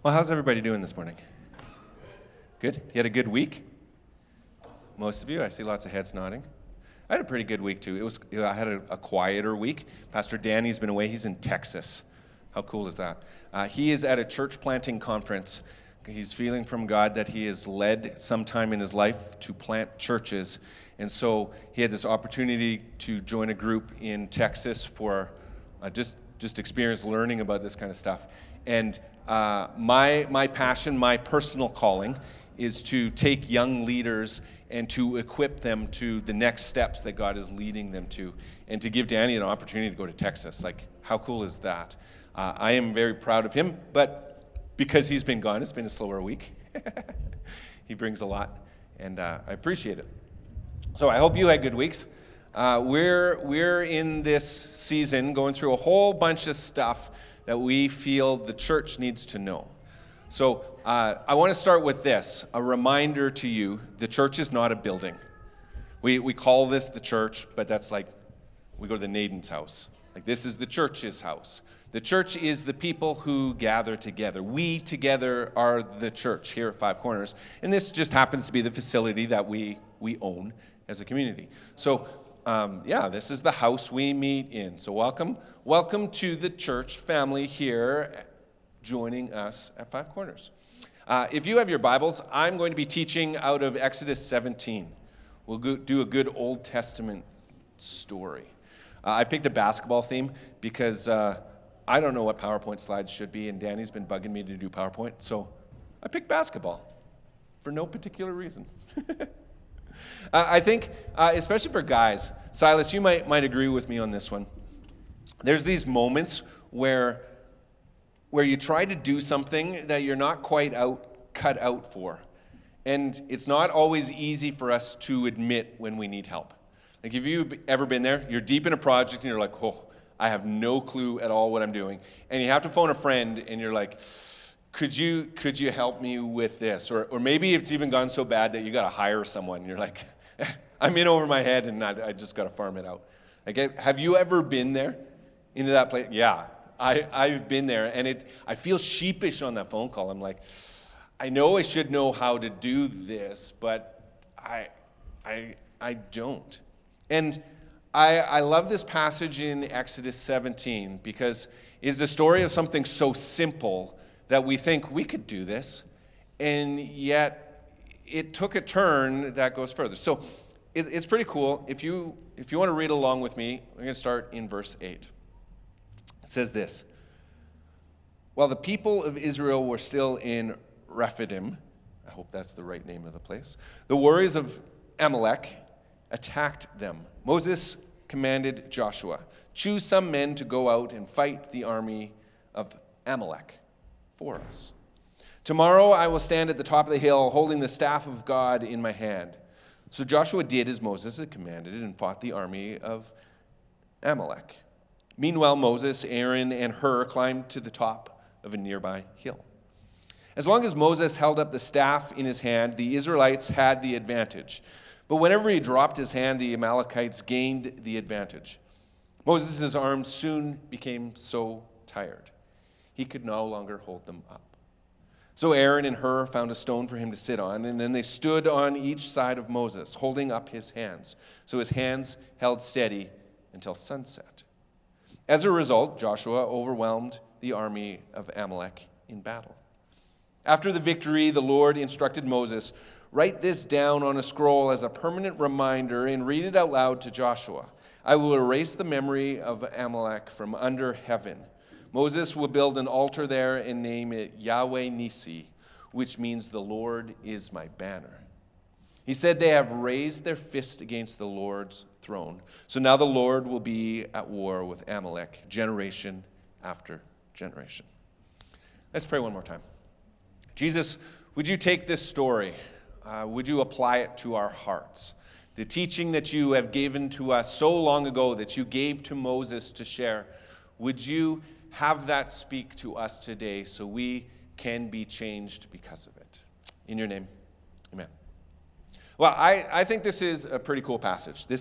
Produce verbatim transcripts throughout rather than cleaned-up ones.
Well, how's everybody doing this morning? Good? You had a good week? Most of you? I see lots of heads nodding. I had a pretty good week, too. It was. You know, I had a, a quieter week. Pastor Danny's been away. He's in Texas. How cool is that? Uh, he is at a church planting conference. He's feeling from God that he is led sometime in his life to plant churches. And so he had this opportunity to join a group in Texas for uh, just, just experience learning about this kind of stuff. And uh, my my passion, my personal calling, is to take young leaders and to equip them to the next steps that God is leading them to, and to give Danny an opportunity to go to Texas. Like, how cool is that? Uh, I am very proud of him, but because he's been gone, it's been a slower week. He brings a lot, and uh, I appreciate it. So I hope you had good weeks. Uh, we're we're in this season going through a whole bunch of stuff that we feel the church needs to know. So uh, I want to start with this, a reminder to you, the church is not a building. We we call this the church, but that's like, we go to the Naden's house. Like, this is the church's house. The church is the people who gather together. We together are the church here at Five Corners, and this just happens to be the facility that we, we own as a community. So Um, yeah, this is the house we meet in. So welcome, welcome to the church family here, joining us at Five Corners. Uh, if you have your Bibles, I'm going to be teaching out of Exodus seventeen. We'll go, do a good Old Testament story. Uh, I picked a basketball theme because uh, I don't know what PowerPoint slides should be, and Danny's been bugging me to do PowerPoint, so I picked basketball for no particular reason. Uh, I think, uh, especially for guys, Silas, you might might agree with me on this one. There's these moments where where you try to do something that you're not quite out cut out for, and it's not always easy for us to admit when we need help. Like, have you ever been there? You're deep in a project, and you're like, "Oh, I have no clue at all what I'm doing," and you have to phone a friend, and you're like, Could you could you help me with this? Or or maybe it's even gone so bad that you got to hire someone. You're like, I'm in over my head, and I, I just got to farm it out. Like, have you ever been there, into that place? Yeah, I I've been there, and it I feel sheepish on that phone call. I'm like, I know I should know how to do this, but I I I don't. And I I love this passage in Exodus seventeen because it's the story of something so simple that we think we could do this, and yet it took a turn that goes further. So it, it's pretty cool. If you if you want to read along with me, we're going to start in verse eight. It says this: While the people of Israel were still in Rephidim, I hope that's the right name of the place, the warriors of Amalek attacked them. Moses commanded Joshua, "Choose some men to go out and fight the army of Amalek for us. Tomorrow I will stand at the top of the hill holding the staff of God in my hand." So Joshua did as Moses had commanded and fought the army of Amalek. Meanwhile, Moses, Aaron, and Hur climbed to the top of a nearby hill. As long as Moses held up the staff in his hand, the Israelites had the advantage. But whenever he dropped his hand, the Amalekites gained the advantage. Moses' arms soon became so tired he could no longer hold them up. So Aaron and Hur found a stone for him to sit on, and then they stood on each side of Moses, holding up his hands. So his hands held steady until sunset. As a result, Joshua overwhelmed the army of Amalek in battle. After the victory, the Lord instructed Moses, "Write this down on a scroll as a permanent reminder and read it out loud to Joshua. I will erase the memory of Amalek from under heaven." Moses will build an altar there and name it Yahweh Nissi, which means the Lord is my banner. He said they have raised their fist against the Lord's throne. So now the Lord will be at war with Amalek, generation after generation. Let's pray one more time. Jesus, would you take this story? Uh, would you apply it to our hearts? The teaching that you have given to us so long ago, that you gave to Moses to share, would you have that speak to us today so we can be changed because of it? In your name, amen. Well, I, I think this is a pretty cool passage. This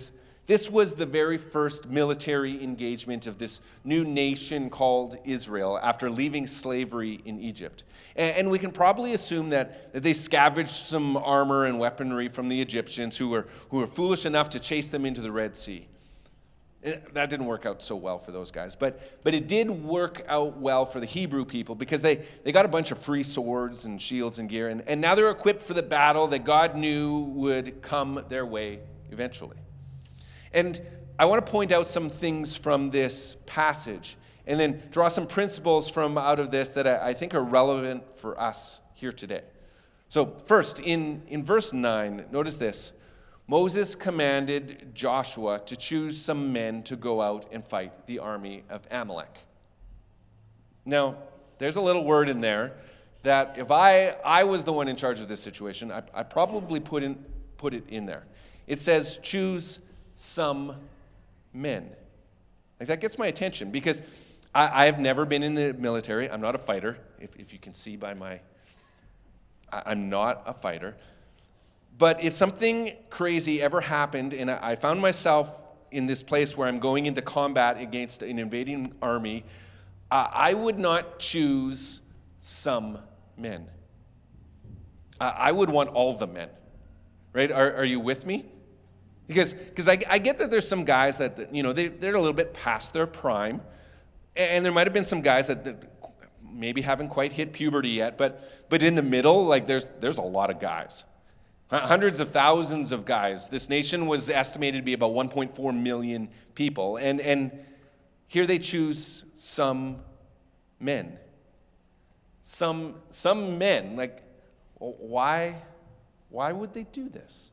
This was the very first military engagement of this new nation called Israel after leaving slavery in Egypt. And we can probably assume that they scavenged some armor and weaponry from the Egyptians who were, who were foolish enough to chase them into the Red Sea. That didn't work out so well for those guys. But, but it did work out well for the Hebrew people because they, they got a bunch of free swords and shields and gear. And, and now they're equipped for the battle that God knew would come their way eventually. And I want to point out some things from this passage and then draw some principles from out of this that I think are relevant for us here today. So first, in, in verse nine, notice this. Moses commanded Joshua to choose some men to go out and fight the army of Amalek. Now, there's a little word in there that if I, I was the one in charge of this situation, I, I probably put, in, put it in there. It says, choose some men. Like that gets my attention because I, I have never been in the military. I'm not a fighter, if, if you can see by my, I, I'm not a fighter. But if something crazy ever happened and I, I found myself in this place where I'm going into combat against an invading army, uh, I would not choose some men. Uh, I would want all the men, right? Are, are you with me? Because because I, I get that there's some guys that, you know, they, they're a little bit past their prime. And there might have been some guys that, that maybe haven't quite hit puberty yet. But but in the middle, like there's there's a lot of guys. Hundreds of thousands of guys. This nation was estimated to be about one point four million people. And, and here they choose some men. Some, some men. Like, why, why would they do this?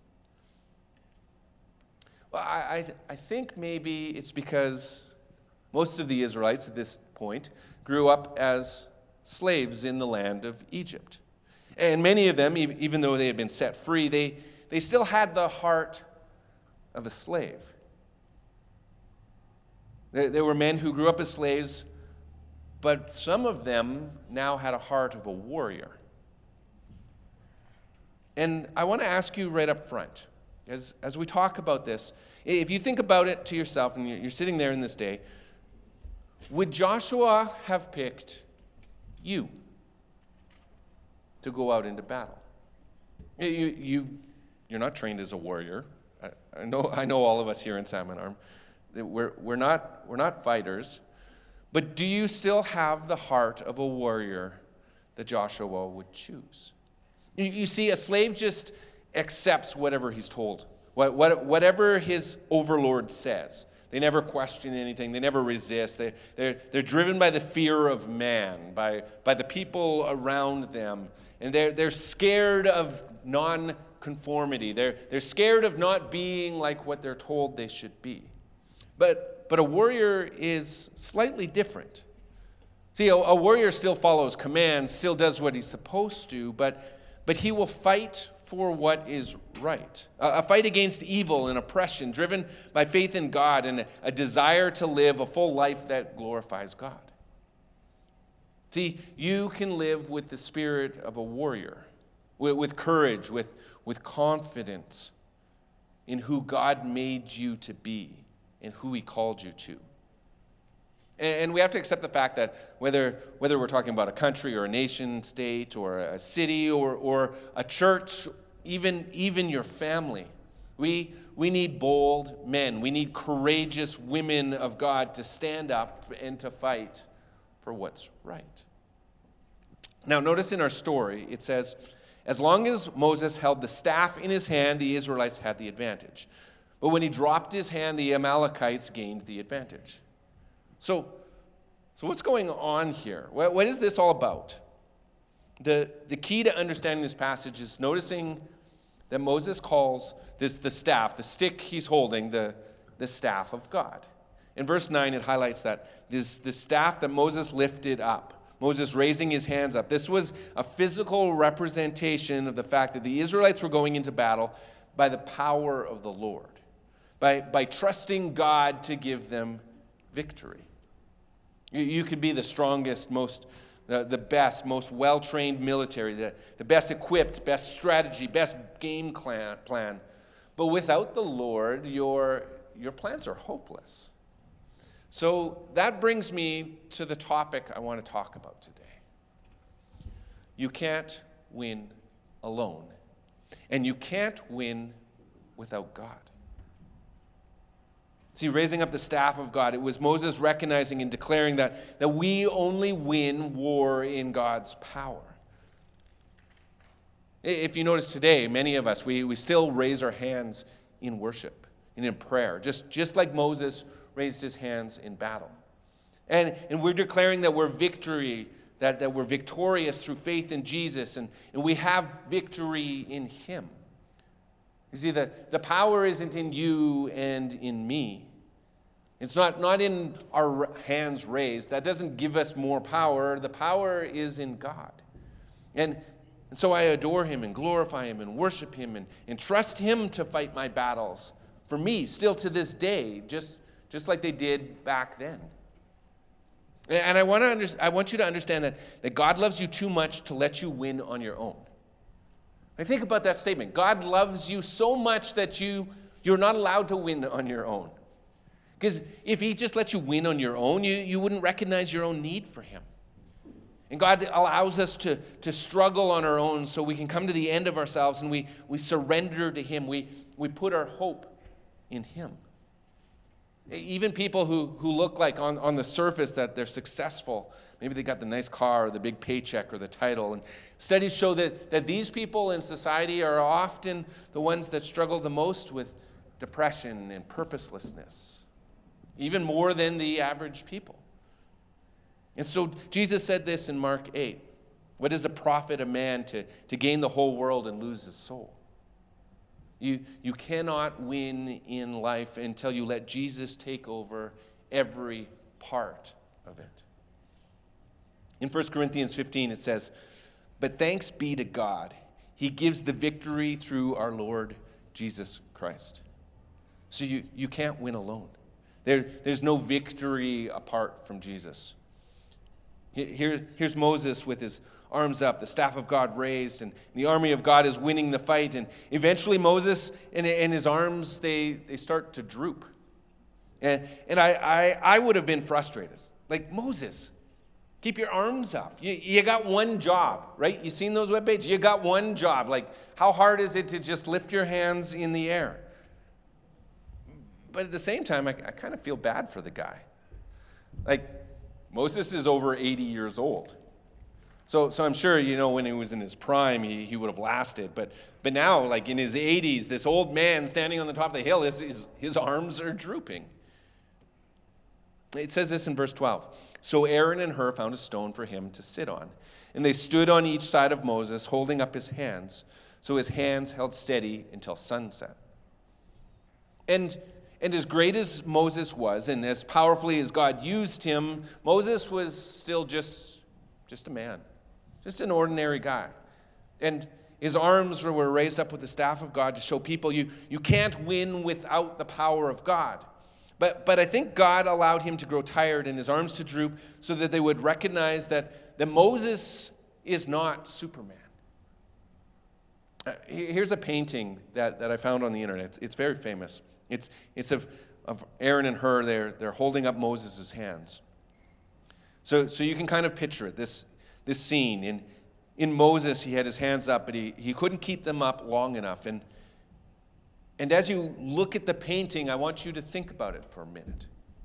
Well, I, I think maybe it's because most of the Israelites at this point grew up as slaves in the land of Egypt. And many of them, even though they had been set free, they, they still had the heart of a slave. There were men who grew up as slaves, but some of them now had a heart of a warrior. And I want to ask you right up front, As, as we talk about this, if you think about it to yourself and you're sitting there in this day, would Joshua have picked you to go out into battle? You, you, you're not trained as a warrior. I, I know I know all of us here in Salmon Arm. We're, we're, not, we're not fighters. But do you still have the heart of a warrior that Joshua would choose? You, you see, a slave just accepts whatever he's told, what, what, whatever his overlord says. They never question anything. They never resist. They, they're, they're driven by the fear of man, by, by the people around them. And they're, they're scared of non-conformity. They're, they're scared of not being like what they're told they should be. But, but a warrior is slightly different. See, a, a warrior still follows commands, still does what he's supposed to, but, but he will fight for what is right. A, a fight against evil and oppression, driven by faith in God and a, a desire to live a full life that glorifies God. See, you can live with the spirit of a warrior, with, with courage, with, with confidence in who God made you to be and who he called you to. And, and we have to accept the fact that whether, whether we're talking about a country or a nation state or a city or, or a church, even, even your family, we, we need bold men. We need courageous women of God to stand up and to fight for what's right. Now, notice in our story, it says, as long as Moses held the staff in his hand, the Israelites had the advantage. But when he dropped his hand, the Amalekites gained the advantage. So, so what's going on here? What, what is this all about? The, the key to understanding this passage is noticing that Moses calls this the staff, the stick he's holding, the, the staff of God. In verse nine, it highlights that this the staff that Moses lifted up, Moses raising his hands up. This was a physical representation of the fact that the Israelites were going into battle by the power of the Lord, by, by trusting God to give them victory. You, you could be the strongest, most, the, the best, most well-trained military, the, the best equipped, best strategy, best game plan. But without the Lord, your, your plans are hopeless. So that brings me to the topic I want to talk about today. You can't win alone, and you can't win without God. See, raising up the staff of God, it was Moses recognizing and declaring that, that we only win war in God's power. If you notice today, many of us, we, we still raise our hands in worship and in prayer, just, just like Moses raised his hands in battle. And, and we're declaring that we're victory, that, that we're victorious through faith in Jesus, and, and we have victory in him. You see, the, the power isn't in you and in me. It's not, not in our hands raised. That doesn't give us more power. The power is in God. And, and so I adore him and glorify him and worship him and, and trust him to fight my battles for me still to this day, just, just like they did back then. And I want to under, I want you to understand that, that God loves you too much to let you win on your own. I think about that statement. God loves you so much that you, you're not allowed to win on your own. Because if he just lets you win on your own, you, you wouldn't recognize your own need for him. And God allows us to, to struggle on our own so we can come to the end of ourselves and we, we surrender to him. We, we put our hope in him. Even people who, who look like on, on the surface that they're successful, maybe they got the nice car or the big paycheck or the title. And studies show that, that these people in society are often the ones that struggle the most with depression and purposelessness, even more than the average people. And so Jesus said this in Mark eight. What does it profit a man to, to gain the whole world and lose his soul? You, you cannot win in life until you let Jesus take over every part of it. In First Corinthians fifteen, it says, "But thanks be to God, he gives the victory through our Lord Jesus Christ." So you, you can't win alone. There, there's no victory apart from Jesus. Here, here's Moses with his arms up, the staff of God raised, and the army of God is winning the fight. And eventually Moses and, and his arms, they, they start to droop. And, and I, I, I would have been frustrated. Like, Moses, keep your arms up. You, you got one job, right? You seen those webpages? You got one job. Like, how hard is it to just lift your hands in the air? But at the same time, I, I kind of feel bad for the guy. Like, Moses is over eighty years old. So, so I'm sure, you know, when he was in his prime, he, he would have lasted. But, but now, like in his eighties, this old man standing on the top of the hill, his, his, his arms are drooping. It says this in verse twelve. "So Aaron and Hur found a stone for him to sit on, and they stood on each side of Moses, holding up his hands. So his hands held steady until sunset." And And as great as Moses was, and as powerfully as God used him, Moses was still just, just a man, just an ordinary guy. And his arms were raised up with the staff of God to show people you, you can't win without the power of God. But, but I think God allowed him to grow tired and his arms to droop so that they would recognize that, that Moses is not Superman. Uh, here's a painting that, that I found on the internet. It's, it's very famous. It's, it's of, of Aaron and Hur. They're, they're holding up Moses' hands. So, so you can kind of picture it, this, this scene. In, in Moses, he had his hands up, but he, he couldn't keep them up long enough. And, and as you look at the painting, I want you to think about it for a minute.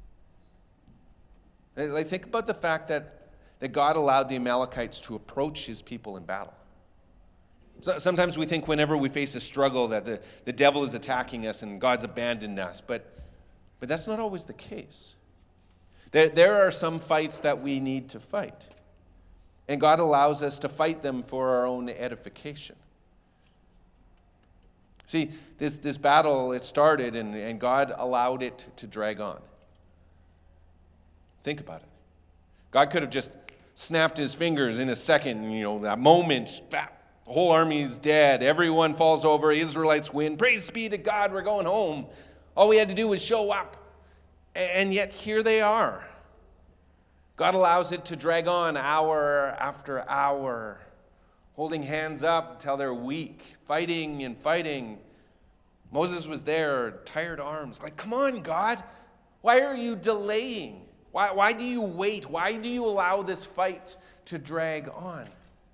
Like, think about the fact that, that God allowed the Amalekites to approach his people in battle. So sometimes we think whenever we face a struggle that the, the devil is attacking us and God's abandoned us, but, but that's not always the case. There, there are some fights that we need to fight, and God allows us to fight them for our own edification. See, this, this battle, it started, and, and God allowed it to drag on. Think about it. God could have just snapped his fingers in a second, you know, that moment, bap, the whole army's dead. Everyone falls over. Israelites win. Praise be to God, we're going home. All we had to do was show up. And yet here they are. God allows it to drag on hour after hour, holding hands up until they're weak, fighting and fighting. Moses was there, tired arms. Like, come on, God. Why are you delaying? Why, why do you wait? Why do you allow this fight to drag on?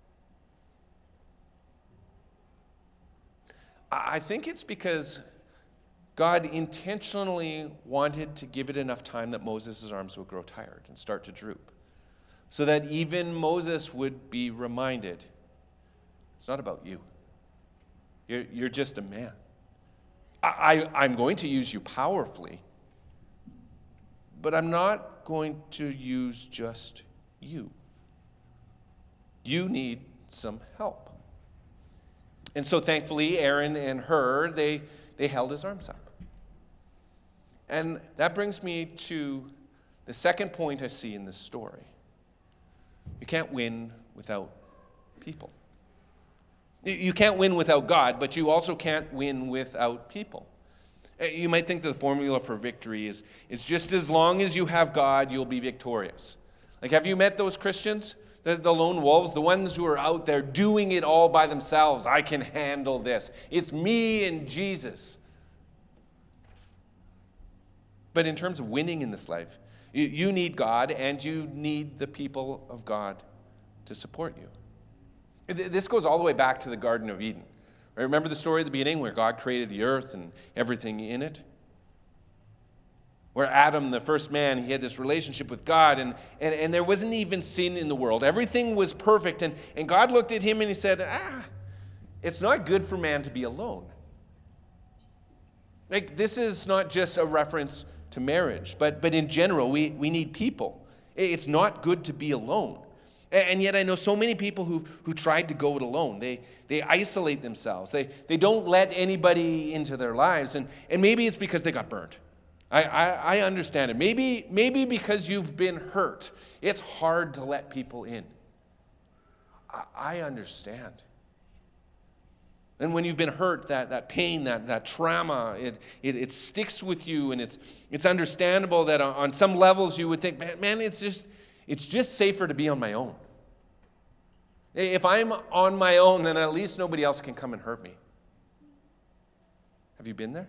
I think it's because God intentionally wanted to give it enough time that Moses' arms would grow tired and start to droop, so that even Moses would be reminded, it's not about you. You're, you're just a man. I, I, I'm going to use you powerfully, but I'm not going to use just you. You need some help. And so thankfully, Aaron and Hur, they, they held his arms up. And that brings me to the second point I see in this story. You can't win without people. You can't win without God, but you also can't win without people. You might think that the formula for victory is, is just as long as you have God, you'll be victorious. Like, have you met those Christians? The, the lone wolves, the ones who are out there doing it all by themselves. I can handle this. It's me and Jesus. But in terms of winning in this life, you, you need God and you need the people of God to support you. This goes all the way back to the Garden of Eden. Remember the story at the beginning where God created the earth and everything in it? Where Adam, the first man, he had this relationship with God, and, and, and there wasn't even sin in the world. Everything was perfect, and, and God looked at him and he said, ah, it's not good for man to be alone. Like, this is not just a reference to marriage, but, but in general, we, we need people. It's not good to be alone. And yet I know so many people who who tried to go it alone. They they isolate themselves. They they don't let anybody into their lives. And, and maybe it's because they got burnt. I, I, I understand it. Maybe, maybe because you've been hurt. It's hard to let people in. I, I understand. And when you've been hurt, that, that pain, that, that trauma, it, it it sticks with you, and it's it's understandable that on, on some levels you would think, man, man, it's just it's just safer to be on my own. If I'm on my own, then at least nobody else can come and hurt me. Have you been there?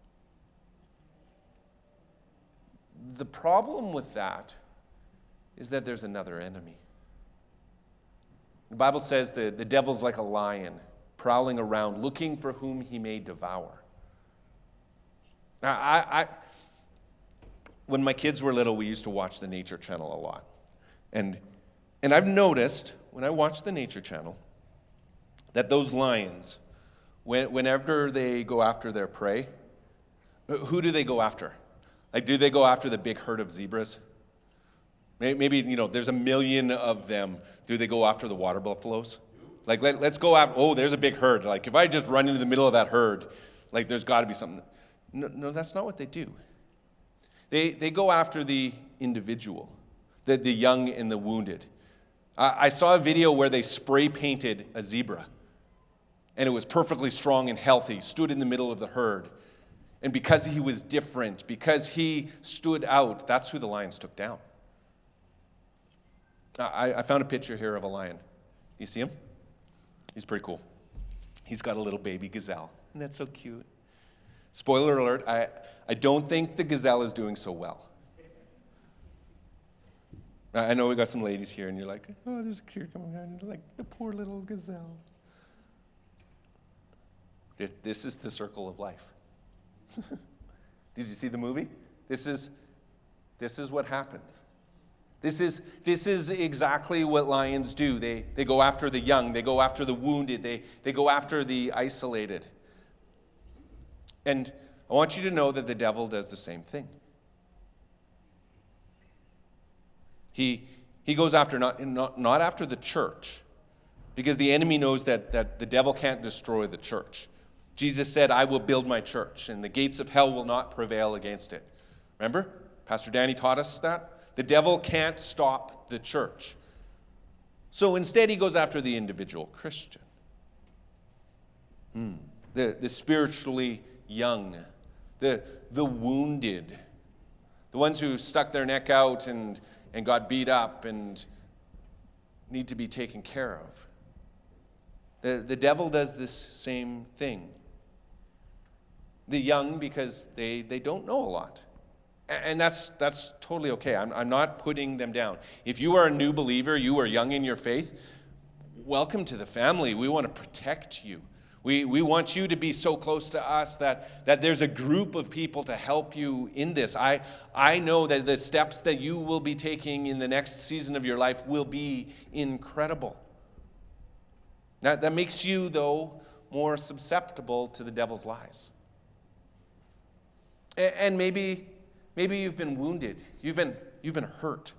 The problem with that is that there's another enemy. The Bible says that the devil's like a lion, prowling around, looking for whom he may devour. Now, I, I, when my kids were little, we used to watch the Nature Channel a lot. And, and I've noticed, when I watch the Nature Channel, that those lions, when, whenever they go after their prey, who do they go after? Like, do they go after the big herd of zebras? Maybe, you know, there's a million of them. Do they go after the water buffaloes? Like, let, let's go after, oh, there's a big herd. Like, if I just run into the middle of that herd, like, there's got to be something. No, no, that's not what they do. They, they go after the individual, the, the young and the wounded. I, I saw a video where they spray painted a zebra, and it was perfectly strong and healthy, stood in the middle of the herd. And because he was different, because he stood out, that's who the lions took down. I, I found a picture here of a lion. You see him? He's pretty cool. He's got a little baby gazelle. Isn't that so cute? Spoiler alert, I, I don't think the gazelle is doing so well. I know we got some ladies here, and you're like, oh, there's a tear coming out. And you're like, the poor little gazelle. This, this is the circle of life. Did you see the movie? This is, this is what happens. This is, this is exactly what lions do. They, they go after the young. They go after the wounded. They, they go after the isolated. And I want you to know that the devil does the same thing. He, he goes after, not, not, not after the church, because the enemy knows that, that the devil can't destroy the church. Jesus said, I will build my church, and the gates of hell will not prevail against it. Remember? Pastor Danny taught us that. The devil can't stop the church. So instead, he goes after the individual Christian. Hmm. The, the spiritually young, the, the wounded, the ones who stuck their neck out and, and got beat up and need to be taken care of. The, the devil does this same thing. the young because they, they don't know a lot. And that's that's totally okay. I'm, I'm not putting them down. If you are a new believer, you are young in your faith, welcome to the family. We want to protect you. We we want you to be so close to us that, that there's a group of people to help you in this. I, I know that the steps that you will be taking in the next season of your life will be incredible. That, that makes you, though, more susceptible to the devil's lies. And, and maybe... Maybe you've been wounded. You've been, you've been hurt.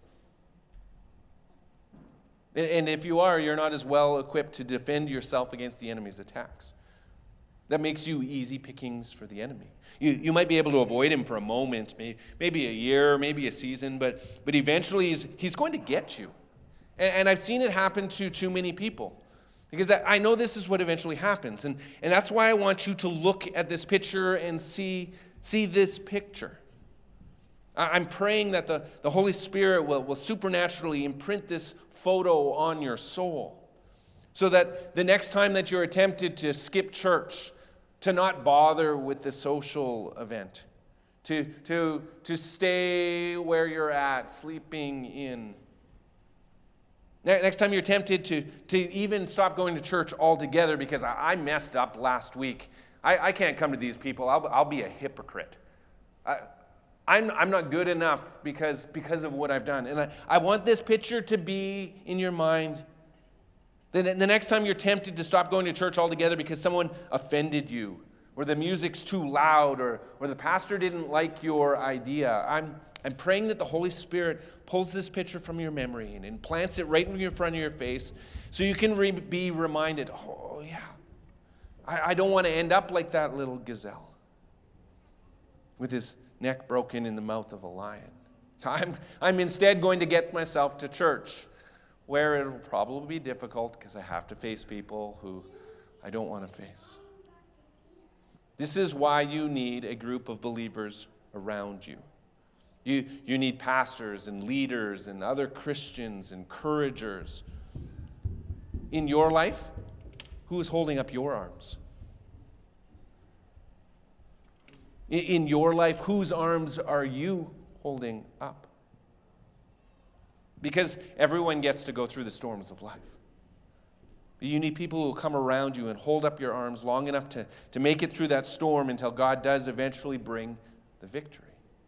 And if you are, you're not as well equipped to defend yourself against the enemy's attacks. That makes you easy pickings for the enemy. You, you might be able to avoid him for a moment, maybe a year, maybe a season, but, but eventually he's, he's going to get you. And, and I've seen it happen to too many people. Because I know this is what eventually happens. And, and that's why I want you to look at this picture and see, see this picture. I'm praying that the, the Holy Spirit will, will supernaturally imprint this photo on your soul so that the next time that you're tempted to skip church, to not bother with the social event, to, to, to stay where you're at, sleeping in. Next time you're tempted to, to even stop going to church altogether because I, I messed up last week. I, I can't come to these people. I'll, I'll be a hypocrite. I, I'm, I'm not good enough because, because of what I've done. And I, I want this picture to be in your mind. The, the next time you're tempted to stop going to church altogether because someone offended you, or the music's too loud, or, or the pastor didn't like your idea, I'm, I'm praying that the Holy Spirit pulls this picture from your memory and implants it right in your front of your face so you can re- be reminded, oh yeah, I, I don't want to end up like that little gazelle with his neck broken in the mouth of a lion. So I'm, I'm instead going to get myself to church, where it'll probably be difficult because I have to face people who I don't want to face. This is why you need a group of believers around you. You, you need pastors and leaders and other Christians, encouragers. In your life, who is holding up your arms? In your life, whose arms are you holding up? Because everyone gets to go through the storms of life. You need people who will come around you and hold up your arms long enough to, to make it through that storm until God does eventually bring the victory.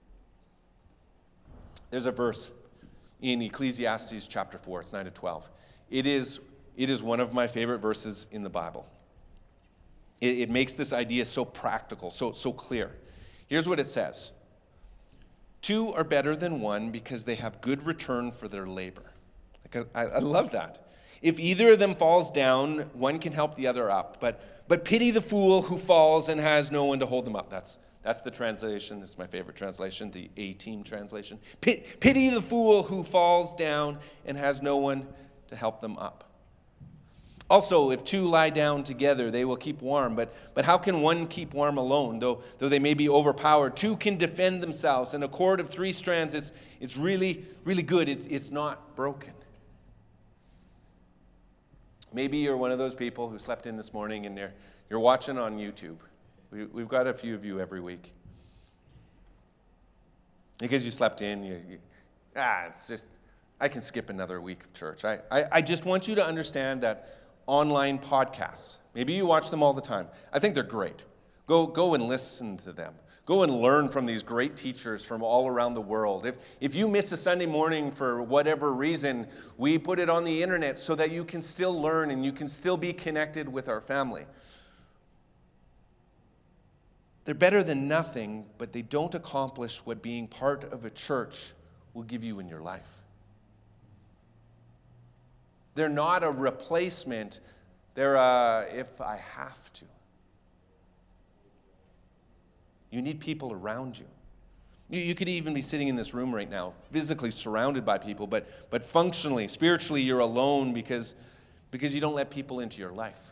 There's a verse in Ecclesiastes chapter four, it's nine to twelve. It is, it is one of my favorite verses in the Bible. It, it makes this idea so practical, so, so clear. Here's what it says. Two are better than one because they have good return for their labor. Like I, I love that. If either of them falls down, one can help the other up. But, but pity the fool who falls and has no one to hold them up. That's, that's the translation. This is my favorite translation, the A-Team translation. Pity the fool who falls down and has no one to help them up. Also, if two lie down together, they will keep warm. But, but how can one keep warm alone, though, though they may be overpowered? Two can defend themselves. And a cord of three strands, it's, it's really, really good. It's, it's not broken. Maybe you're one of those people who slept in this morning and you're, you're watching on YouTube. We, we've got a few of you every week. Because you slept in, you, you ah, it's just, I can skip another week of church. I, I, I just want you to understand that online podcasts, maybe you watch them all the time. I think they're great. Go, go and listen to them. Go and learn from these great teachers from all around the world. If, if you miss a Sunday morning for whatever reason, we put it on the internet so that you can still learn and you can still be connected with our family. They're better than nothing, but they don't accomplish what being part of a church will give you in your life. They're not a replacement. They're a, if I have to. You need people around you. you. You could even be sitting in this room right now, physically surrounded by people, but, but functionally, spiritually, you're alone because, because you don't let people into your life.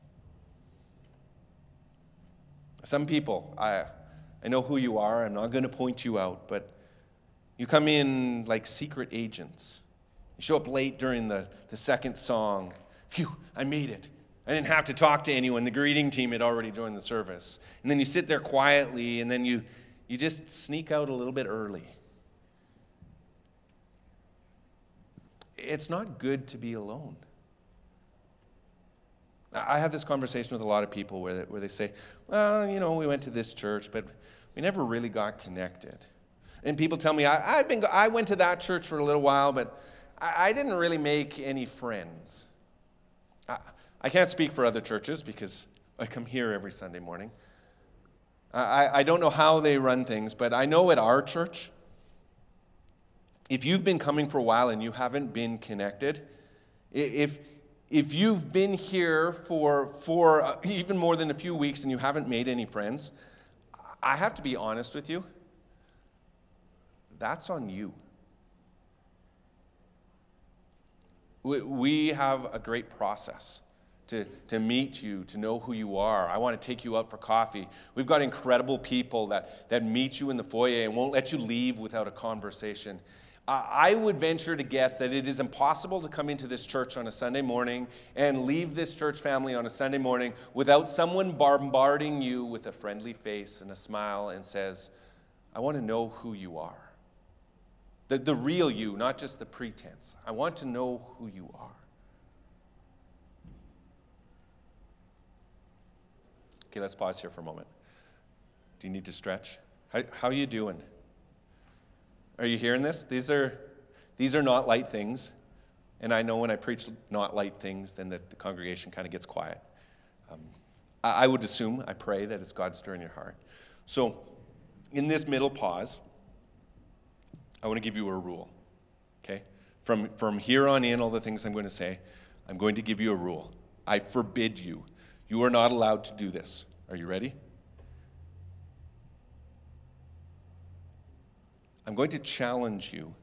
Some people, I, I know who you are. I'm not going to point you out, but you come in like secret agents. You show up late during the, the second song. Phew, I made it. I didn't have to talk to anyone. The greeting team had already joined the service. And then you sit there quietly, and then you, you just sneak out a little bit early. It's not good to be alone. I have this conversation with a lot of people where they, where they say, well, you know, we went to this church, but we never really got connected. And people tell me, I, I've been, I went to that church for a little while, but I, I didn't really make any friends. I, I can't speak for other churches because I come here every Sunday morning. I, I don't know how they run things, but I know at our church, if you've been coming for a while and you haven't been connected, if if you've been here for for even more than a few weeks and you haven't made any friends, I have to be honest with you. That's on you. We, we have a great process to, to meet you, to know who you are. I want to take you out for coffee. We've got incredible people that, that meet you in the foyer and won't let you leave without a conversation. I would venture to guess that it is impossible to come into this church on a Sunday morning and leave this church family on a Sunday morning without someone bombarding you with a friendly face and a smile and says, I want to know who you are. The, the real you, not just the pretense. I want to know who you are. Okay, let's pause here for a moment. Do you need to stretch? How, how are you doing? Are you hearing this? These are these are not light things. And I know when I preach not light things, then the, the congregation kind of gets quiet. Um, I, I would assume, I pray, that it's God stirring your heart. So in this middle pause, I want to give you a rule. Okay? From, from here on in, all the things I'm going to say, I'm going to give you a rule. I forbid you. You are not allowed to do this. Are you ready? I'm going to challenge you.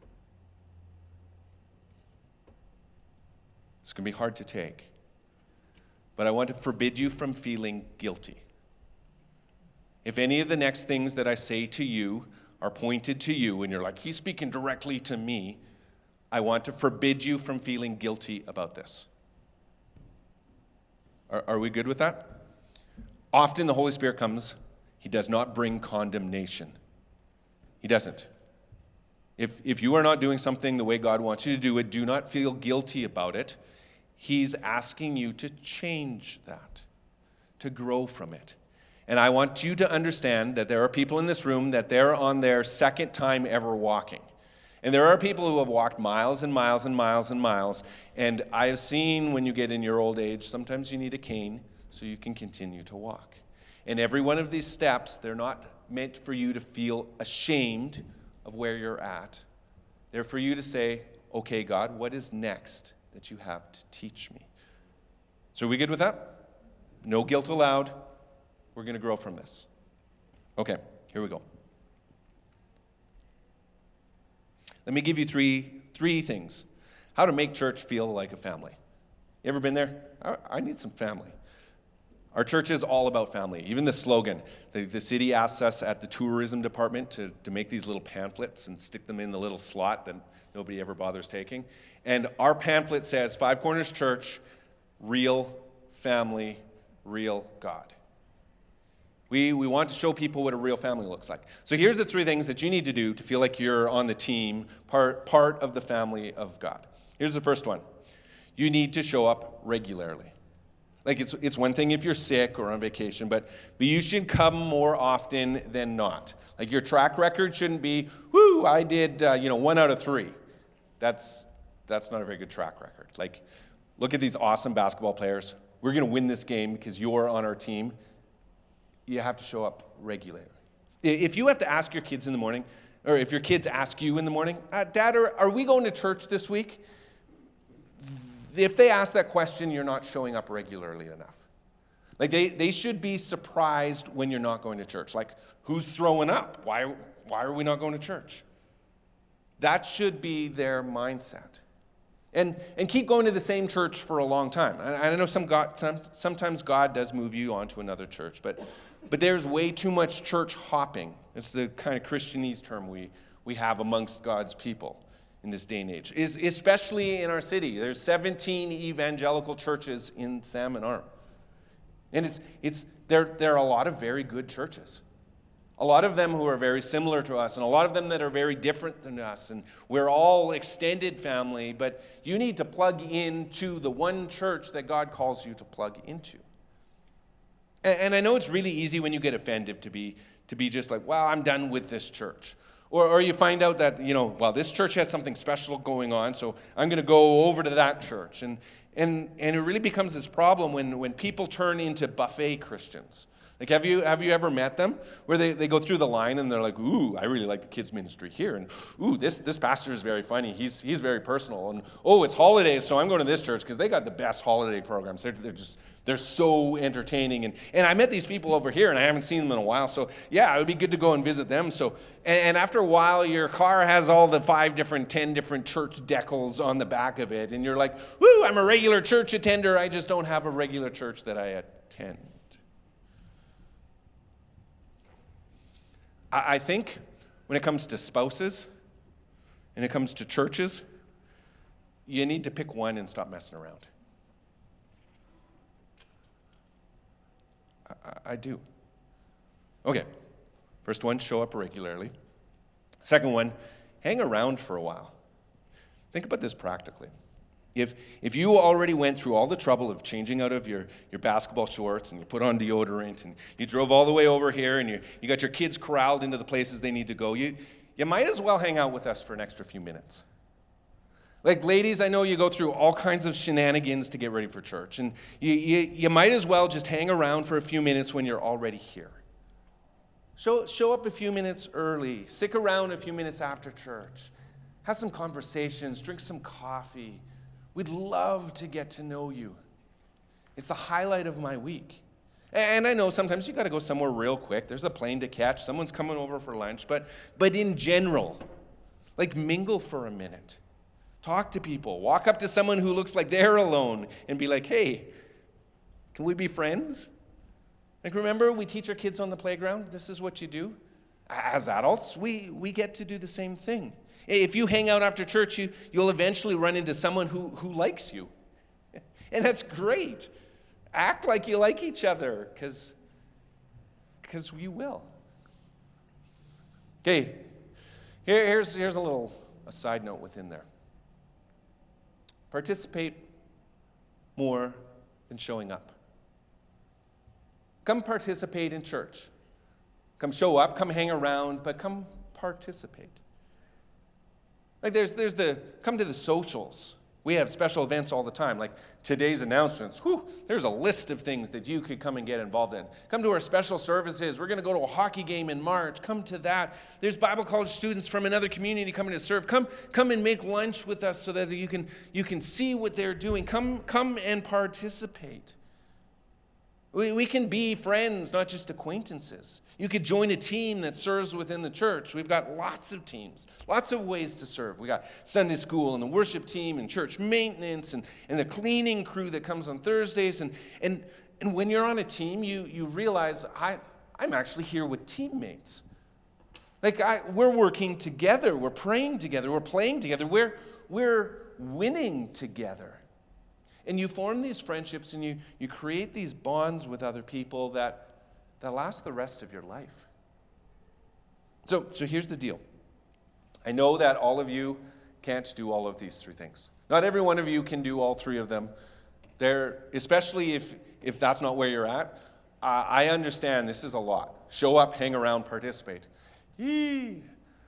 It's going to be hard to take. But I want to forbid you from feeling guilty. If any of the next things that I say to you are pointed to you and you're like, he's speaking directly to me, I want to forbid you from feeling guilty about this. Are, are we good with that? Often the Holy Spirit comes, he does not bring condemnation. He doesn't. If, if you are not doing something the way God wants you to do it, do not feel guilty about it. He's asking you to change that, to grow from it. And I want you to understand that there are people in this room that they're on their second time ever walking. And there are people who have walked miles and miles and miles and miles. And I have seen when you get in your old age, sometimes you need a cane so you can continue to walk. And every one of these steps, they're not meant for you to feel ashamed of where you're at. They're for you to say, okay, God, what is next that you have to teach me? So are we good with that? No guilt allowed. We're going to grow from this. Okay, here we go. Let me give you three, three things. How to make church feel like a family. You ever been there? I, I need some family. Our church is all about family. Even the slogan, the, the city asks us at the tourism department to, to make these little pamphlets and stick them in the little slot that nobody ever bothers taking. And our pamphlet says, Five Corners Church, real family, real God. We, we want to show people what a real family looks like. So here's the three things that you need to do to feel like you're on the team, part, part of the family of God. Here's the first one. You need to show up regularly. Like, it's it's one thing if you're sick or on vacation, but, but you should come more often than not. Like, your track record shouldn't be, whoo, I did, uh, you know, one out of three. That's that's not a very good track record. Like, look at these awesome basketball players. We're going to win this game because you're on our team. You have to show up regularly. If you have to ask your kids in the morning, or if your kids ask you in the morning, uh, Dad, are, are we going to church this week? If they ask that question, you're not showing up regularly enough. Like, they, they should be surprised when you're not going to church. Like, who's throwing up? Why, why are we not going to church? That should be their mindset. And and keep going to the same church for a long time. I, I know some God, some, sometimes God does move you on to another church, but but there's way too much church hopping. It's the kind of Christianese term we, we have amongst God's people. in this day and age, is especially in our city. There's seventeen evangelical churches in Salmon Arm. And it's it's there, there are a lot of very good churches. A lot of them who are very similar to us, and a lot of them that are very different than us. And we're all extended family, but you need to plug into the one church that God calls you to plug into. And, and I know it's really easy when you get offended to be to be just like, well, I'm done with this church. Or, or you find out that, you know, well, this church has something special going on, so I'm going to go over to that church. And and and it really becomes this problem when, when people turn into buffet Christians. Like, have you have you ever met them? Where they, they go through the line and they're like, ooh, I really like the kids' ministry here. And, ooh, this, this pastor is very funny. He's he's very personal. And, oh, it's holidays, so I'm going to this church because they got the best holiday programs. They're, they're just, they're so entertaining. And, and I met these people over here, and I haven't seen them in a while. So, yeah, it would be good to go and visit them. So, and, and after a while, your car has all the five different, ten different church decals on the back of it. And you're like, woo, I'm a regular church attender. I just don't have a regular church that I attend. I think when it comes to spouses and it comes to churches, you need to pick one and stop messing around. I, I do. Okay. First one, show up regularly. Second one, hang around for a while. Think about this practically. If if you already went through all the trouble of changing out of your, your basketball shorts and you put on deodorant and you drove all the way over here and you, you got your kids corralled into the places they need to go, you, you might as well hang out with us for an extra few minutes. Like, ladies, I know you go through all kinds of shenanigans to get ready for church, and you, you, you might as well just hang around for a few minutes when you're already here. Show, show up a few minutes early. Stick around a few minutes after church. Have some conversations. Drink some coffee. We'd love to get to know you. It's the highlight of my week. And I know sometimes you got to go somewhere real quick. There's a plane to catch. Someone's coming over for lunch. But, but in general, like, mingle for a minute. Talk to people. Walk up to someone who looks like they're alone and be like, hey, can we be friends? Like, remember, we teach our kids on the playground. This is what you do. As adults, we, we get to do the same thing. If you hang out after church, you, you'll eventually run into someone who, who likes you. And that's great. Act like you like each other, because because you will. Okay, Here, here's, here's a little a side note within there. Participate more than showing up. Come participate in church. Come show up, come hang around, but come participate. Like there's there's the, come to the socials. We have special events all the time, like today's announcements. Whew, there's a list of things that you could come and get involved in. Come to our special services. We're going to go to a hockey game in March. Come to that. There's Bible college students from another community coming to serve. Come, come and make lunch with us so that you can you can see what they're doing. Come, come and participate. We, we can be friends, not just acquaintances. You could join a team that serves within the church. We've got lots of teams, lots of ways to serve. We got Sunday school and the worship team and church maintenance and, and the cleaning crew that comes on Thursdays. And, and, and when you're on a team, you, you realize I, I'm actually here with teammates. Like I, we're working together. We're praying together. We're playing together. We're, we're winning together. And you form these friendships and you, you create these bonds with other people that, that last the rest of your life. So, so here's the deal. I know that all of you can't do all of these three things. Not every one of you can do all three of them. They're, especially if, if that's not where you're at. Uh, I understand this is a lot. Show up, hang around, participate. Here's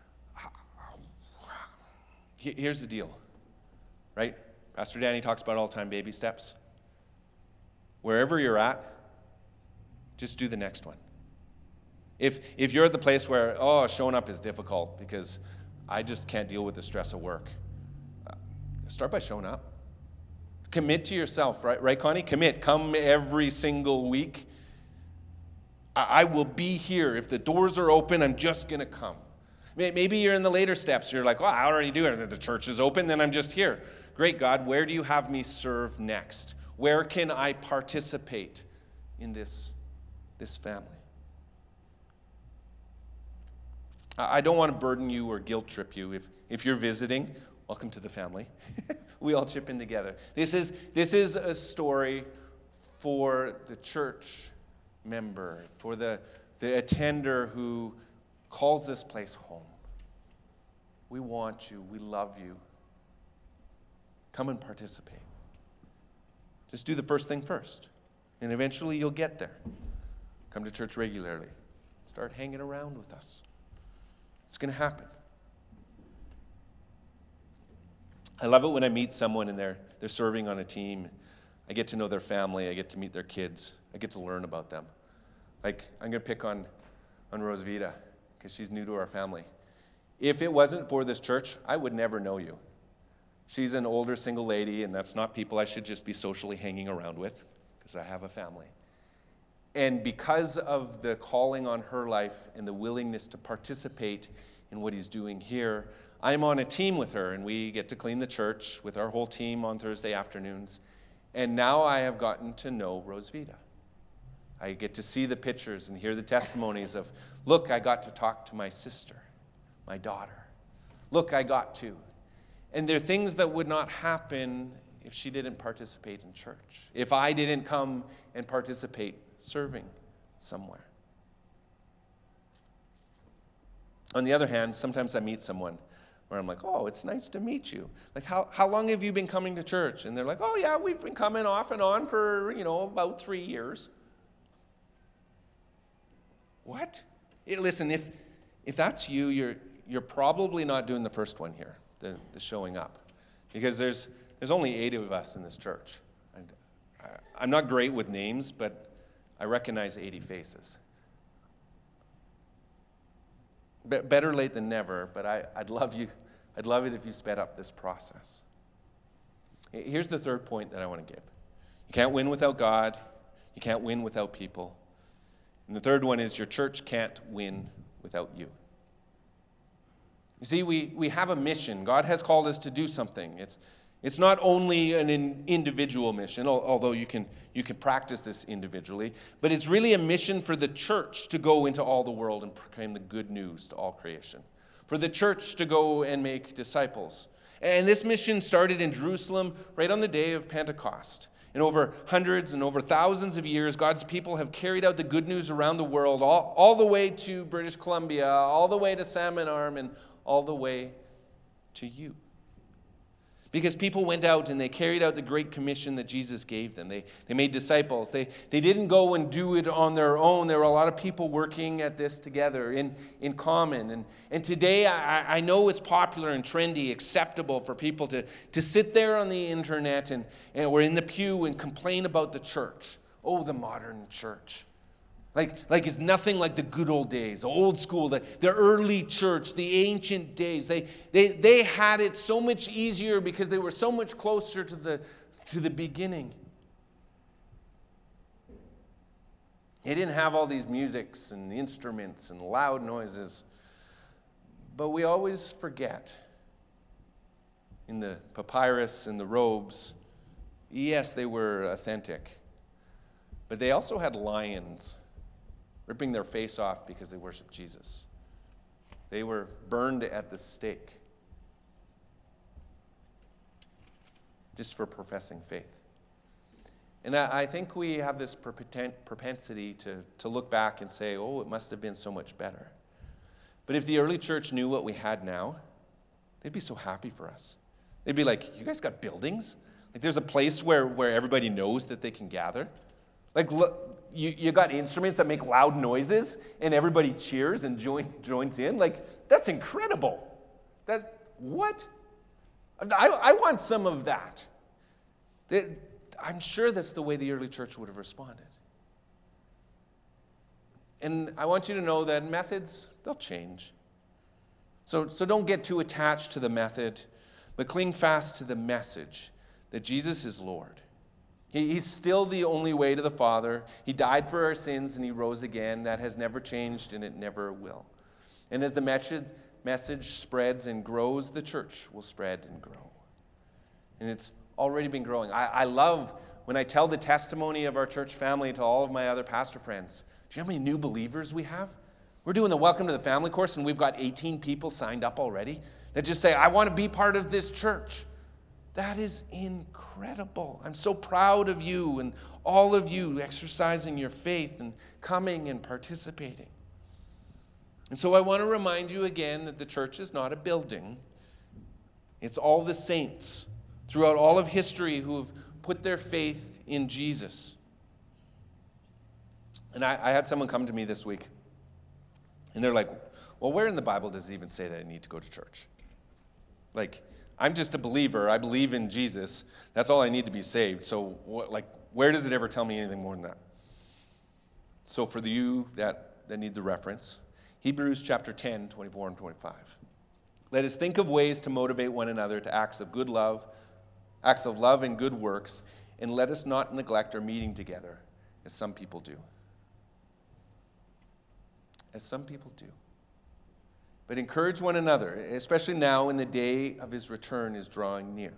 the deal, right? Pastor Danny talks about all the time baby steps. Wherever you're at, just do the next one. If if you're at the place where, oh, showing up is difficult because I just can't deal with the stress of work, uh, start by showing up. Commit to yourself, right, right, Connie? Commit. Come every single week. I, I will be here. If the doors are open, I'm just going to come. Maybe you're in the later steps. You're like, well, I already do it. The church is open, then I'm just here. Great, God, where do you have me serve next? Where can I participate in this, this family? I don't want to burden you or guilt trip you. If, if you're visiting, welcome to the family. We all chip in together. This is, this is a story for the church member, for the, the attender who calls this place home. We want you. We love you. Come and participate. Just do the first thing first, and eventually you'll get there. Come to church regularly. Start hanging around with us. It's going to happen. I love it when I meet someone and they're, they're serving on a team. I get to know their family. I get to meet their kids. I get to learn about them. Like, I'm going to pick on, on Rosvita because she's new to our family. If it wasn't for this church, I would never know you. She's an older single lady, and that's not people I should just be socially hanging around with because I have a family. And because of the calling on her life and the willingness to participate in what he's doing here, I'm on a team with her, and we get to clean the church with our whole team on Thursday afternoons. And now I have gotten to know Rosvita. I get to see the pictures and hear the testimonies of, look, I got to talk to my sister, my daughter. Look, I got to. And there are things that would not happen if she didn't participate in church, if I didn't come and participate serving somewhere. On the other hand, sometimes I meet someone where I'm like, oh, it's nice to meet you. Like, how, how long have you been coming to church? And they're like, oh, yeah, we've been coming off and on for, you know, about three years. What? It, listen, if if that's you, you're you're probably not doing the first one here, the, the showing up. Because there's there's only eight of us in this church. And I, I'm not great with names, but I recognize eighty faces. Be- better late than never, but I, I'd love you. I'd love it if you sped up this process. Here's the third point that I want to give. You can't win without God. You can't win without people. And the third one is your church can't win without you. You see, we, we have a mission. God has called us to do something. It's It's not only an in individual mission, although you can, you can practice this individually, but it's really a mission for the church to go into all the world and proclaim the good news to all creation. For the church to go and make disciples. And this mission started in Jerusalem right on the day of Pentecost. And over hundreds and over thousands of years, God's people have carried out the good news around the world, all, all the way to British Columbia, all the way to Salmon Arm, and all the way to you. Because people went out and they carried out the great commission that Jesus gave them. They, they made disciples. They, they didn't go and do it on their own. There were a lot of people working at this together in, in common. And, and today I, I know it's popular and trendy, acceptable for people to, to sit there on the internet and, and or in the pew and complain about the church. Oh, the modern church. Like, like it's nothing like the good old days, the old school, the, the early church, the ancient days. They, they, they had it so much easier because they were so much closer to the, to the beginning. They didn't have all these musics and instruments and loud noises. But we always forget in the papyrus and the robes, yes, they were authentic. But they also had lions ripping their face off because they worshiped Jesus. They were burned at the stake just for professing faith. And I think we have this propensity to, to look back and say, oh, it must have been so much better. But if the early church knew what we had now, they'd be so happy for us. They'd be like, you guys got buildings? Like there's a place where, where everybody knows that they can gather? Like, look, you, you got instruments that make loud noises and everybody cheers and join, joins in. Like, that's incredible. That, what? I, I want some of that. That. I'm sure that's the way the early church would have responded. And I want you to know that methods, they'll change. So, so don't get too attached to the method, but cling fast to the message that Jesus is Lord. He's still the only way to the Father. He died for our sins and he rose again. That has never changed and it never will. And as the message, message spreads and grows, the church will spread and grow. And it's already been growing. I, I love when I tell the testimony of our church family to all of my other pastor friends. Do you know how many new believers we have? We're doing the Welcome to the Family course and we've got eighteen people signed up already. that just say, I want to be part of this church. That is incredible. I'm so proud of you and all of you exercising your faith and coming and participating. And so I want to remind you again that the church is not a building. It's all the saints throughout all of history who have put their faith in Jesus. And I, I had someone come to me this week, and they're like, well, where in the Bible does it even say that I need to go to church? Like, I'm just a believer. I believe in Jesus. That's all I need to be saved. So, what, like, where does it ever tell me anything more than that? So for the you that, that need the reference, Hebrews chapter ten, twenty-four and twenty-five. Let us think of ways to motivate one another to acts of good love, acts of love and good works, and let us not neglect our meeting together, as some people do. As some people do. But encourage one another, especially now when the day of his return is drawing near.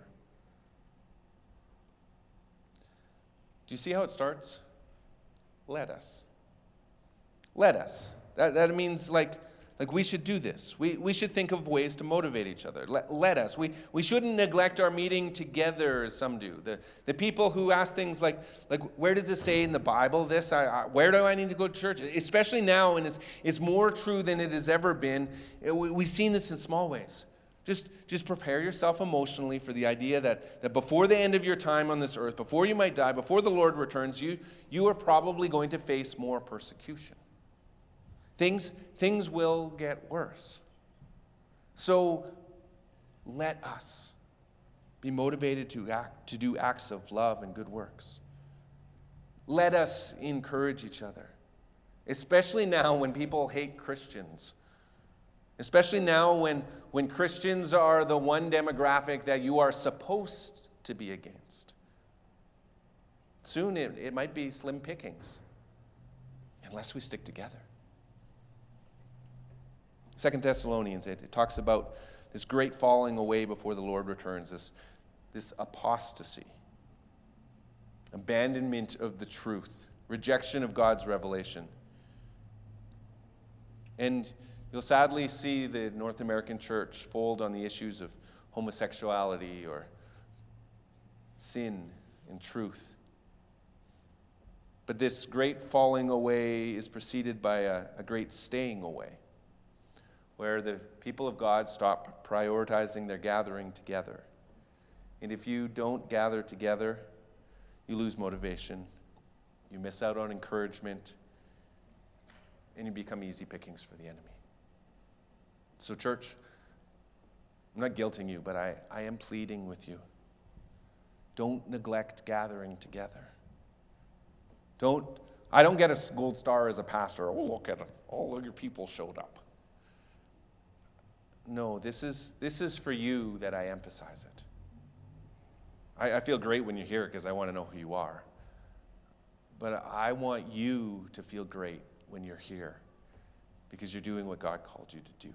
Do you see how it starts? Let us. Let us. That, that means like, like we should do this. We, we should think of ways to motivate each other. Let, let us. We, we shouldn't neglect our meeting together as some do. The, the people who ask things like, like where does it say in the Bible this? I, I, where do I need to go to church? Especially now, and it's, it's more true than it has ever been. It, we, we've seen this in small ways. Just, just prepare yourself emotionally for the idea that, that before the end of your time on this earth, before you might die, before the Lord returns, you, you are probably going to face more persecution. Things, things will get worse. So let us be motivated to act, to do acts of love and good works. Let us encourage each other, especially now when people hate Christians. Especially now when, when Christians are the one demographic that you are supposed to be against. Soon it, it might be slim pickings, unless we stick together. Second Thessalonians, it, it talks about this great falling away before the Lord returns, this, this apostasy, abandonment of the truth, rejection of God's revelation. And you'll sadly see the North American church fold on the issues of homosexuality or sin and truth. But this great falling away is preceded by a, a great staying away, where the people of God stop prioritizing their gathering together. And if you don't gather together, you lose motivation, you miss out on encouragement, and you become easy pickings for the enemy. So church, I'm not guilting you, but I, I am pleading with you. Don't neglect gathering together. Don't, I don't get a gold star as a pastor. Oh, look at it. All of your people showed up. No, this is this is for you that I emphasize it. I, I feel great when you're here because I want to know who you are. But I want you to feel great when you're here because you're doing what God called you to do.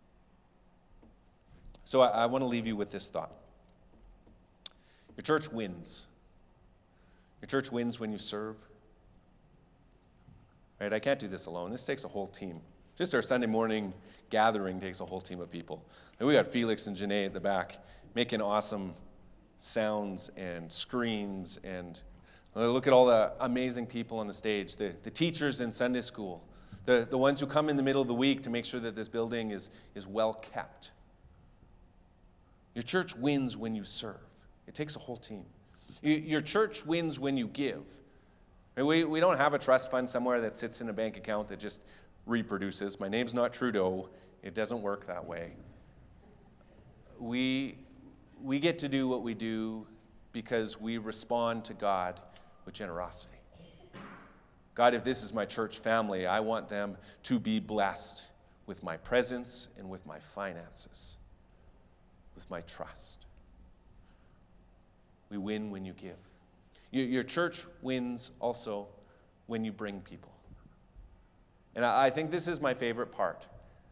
So I, I want to leave you with this thought. Your church wins. Your church wins when you serve. Right? I can't do this alone. This takes a whole team. Just our Sunday morning gathering takes a whole team of people. And we got Felix and Janae at the back making awesome sounds and screens. And look at all the amazing people on the stage. The, the teachers in Sunday school. The, the ones who come in the middle of the week to make sure that this building is, is well kept. Your church wins when you serve. It takes a whole team. You, your church wins when you give. We, we don't have a trust fund somewhere that sits in a bank account that just reproduces. My name's not Trudeau. It doesn't work that way. We, we get to do what we do because we respond to God with generosity. God, if this is my church family, I want them to be blessed with my presence and with my finances, with my trust. We win when you give. Your church wins also when you bring people. And I think this is my favorite part.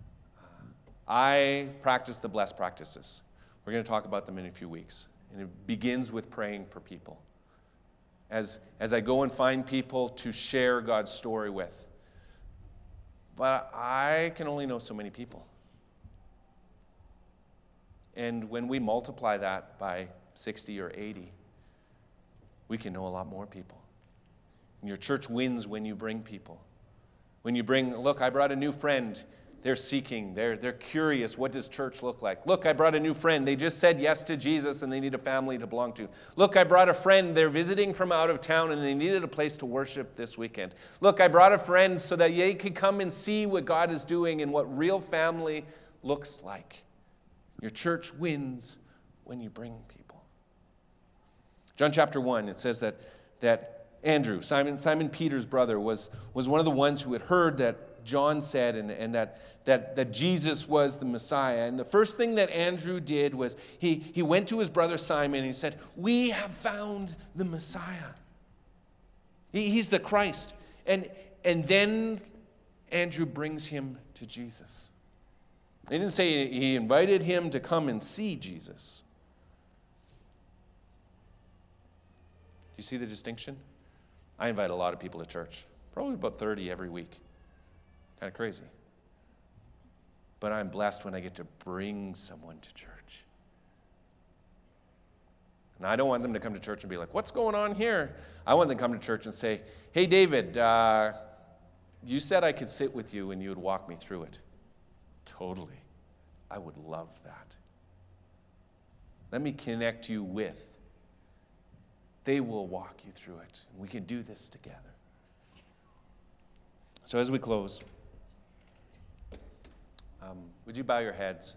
I practice the blessed practices. We're going to talk about them in a few weeks. And it begins with praying for people. As, as I go and find people to share God's story with. But I can only know so many people. And when we multiply that by sixty or eighty, we can know a lot more people. And your church wins when you bring people. When you bring, look, I brought a new friend. They're seeking. They're, they're curious. What does church look like? Look, I brought a new friend. They just said yes to Jesus and they need a family to belong to. Look, I brought a friend. They're visiting from out of town and they needed a place to worship this weekend. Look, I brought a friend so that they could come and see what God is doing and what real family looks like. Your church wins when you bring people. John chapter one, it says that, that Andrew, Simon, Simon Peter's brother, was, was one of the ones who had heard that John said and, and that, that, that Jesus was the Messiah. And the first thing that Andrew did was he, he went to his brother Simon and he said, we have found the Messiah. He, he's the Christ. And, and then Andrew brings him to Jesus. He didn't say he invited him to come and see Jesus. You see the distinction? I invite a lot of people to church, probably about thirty every week. Kind of crazy. But I'm blessed when I get to bring someone to church. And I don't want them to come to church and be like, what's going on here? I want them to come to church and say, hey, David, uh, you said I could sit with you and you would walk me through it. Totally. I would love that. Let me connect you with. They will walk you through it. And we can do this together. So as we close, um, would you bow your heads?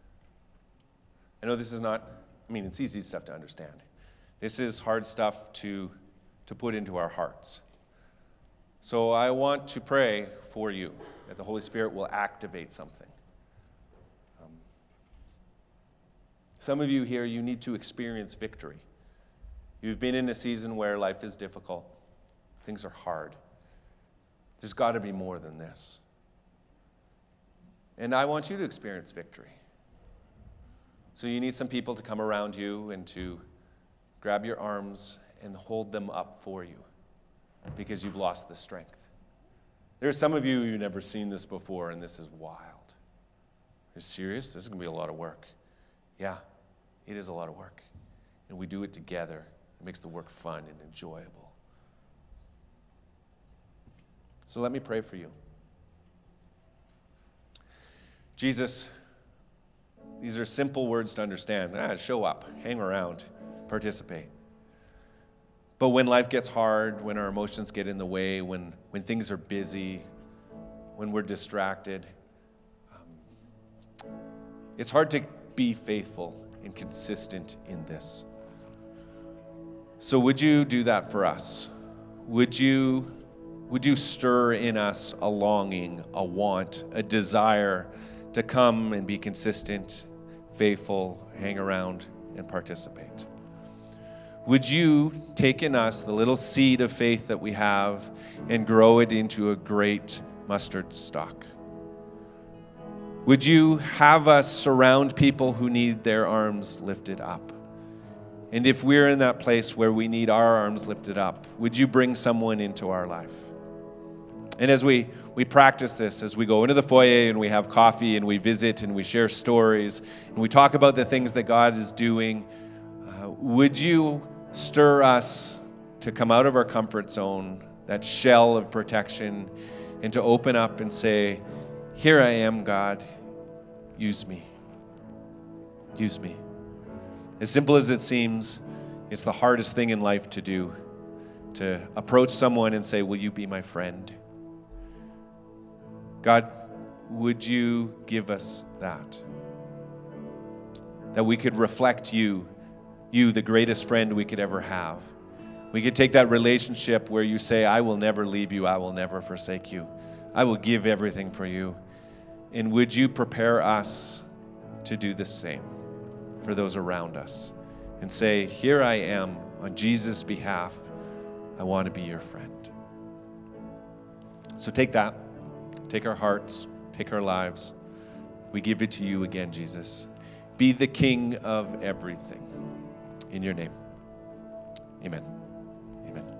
I know this is not, I mean, it's easy stuff to understand. This is hard stuff to, to put into our hearts. So I want to pray for you that the Holy Spirit will activate something. Um, some of you here, you need to experience victory. You've been in a season where life is difficult. Things are hard. There's got to be more than this. And I want you to experience victory. So you need some people to come around you and to grab your arms and hold them up for you because you've lost the strength. There's some of you who've never seen this before, and this is wild. You're serious? This is going to be a lot of work. Yeah, it is a lot of work. And we do it together. It makes the work fun and enjoyable. So let me pray for you. Jesus, these are simple words to understand. Ah, show up, hang around, participate. But when life gets hard, when our emotions get in the way, when, when things are busy, when we're distracted, um, it's hard to be faithful and consistent in this. So would you do that for us? Would you, would you stir in us a longing, a want, a desire to come and be consistent, faithful, hang around, and participate? Would you take in us the little seed of faith that we have and grow it into a great mustard stalk? Would you have us surround people who need their arms lifted up? And if we're in that place where we need our arms lifted up, would you bring someone into our life? And as we, we practice this, as we go into the foyer and we have coffee and we visit and we share stories and we talk about the things that God is doing, uh, would you stir us to come out of our comfort zone, that shell of protection, and to open up and say, here I am, God, use me. Use me. As simple as it seems, it's the hardest thing in life to do, to approach someone and say, will you be my friend? God, would you give us that? That we could reflect you, you, the greatest friend we could ever have. We could take that relationship where you say, I will never leave you, I will never forsake you. I will give everything for you. And would you prepare us to do the same for those around us and say, here I am on Jesus' behalf. I want to be your friend. So take that. Take our hearts, take our lives. We give it to you again, Jesus. Be the King of everything. In your name, amen. Amen.